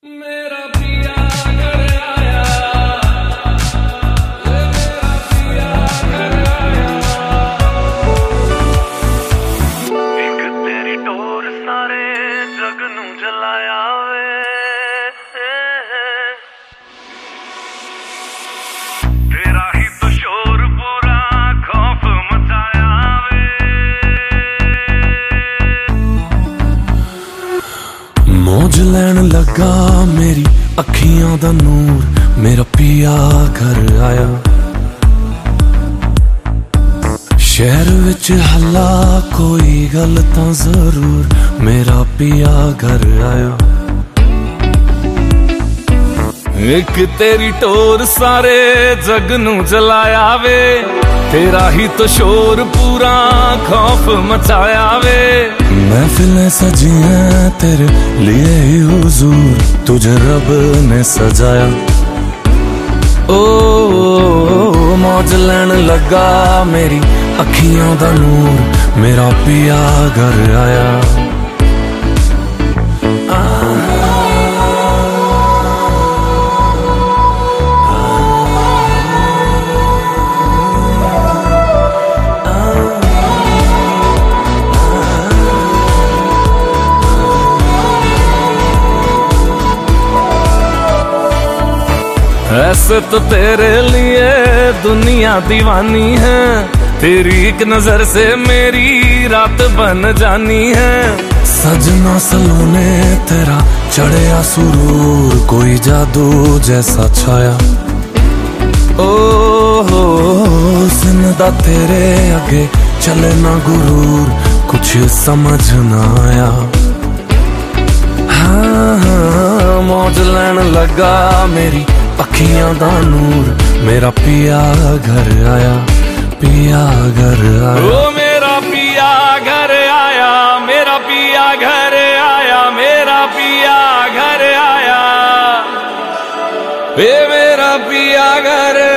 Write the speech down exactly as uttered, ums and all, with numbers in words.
मेरा पिया घर आया, मेरा पिया घर आया। एक तेरी टोर सारे जग नू जलाया वे, तेरा ही तो शोर पूरा खौफ मचाया वे। मौज लैन लगा मेरी अखियां दा नूर, मेरा पिया घर आया। शहर विच हल्ला कोई गल तां जरूर, मेरा पिया घर आया। एक तेरी टोर सारे जग नू जलाया वे, तेरा ही तो शोर पूरा खौफ मचाया वे। महफिलें सजी हैं तेरे लिए ही हुजूर, तुझे रब ने सजाया। ओ, ओ, ओ मौज लैन लगा मेरी अखियां दा नूर, मेरा पिया घर आया। ऐसे तो तेरे लिए दुनिया दीवानी है, तेरी एक नजर से मेरी रात बन जानी है। सजना सलोने तेरा चढ़िया सुरूर, कोई जादू जैसा छाया। ओ हो जिंदा तेरे आगे चले ना गुरूर, कुछ समझ ना आया। हाँ हाँ मौज लैन लगा मेरी अखियां दा नूर, मेरा पिया घर आया, पिया घर आया। ओ मेरा पिया घर आया, मेरा पिया घर आया, मेरा पिया घर आया, ए मेरा पिया घर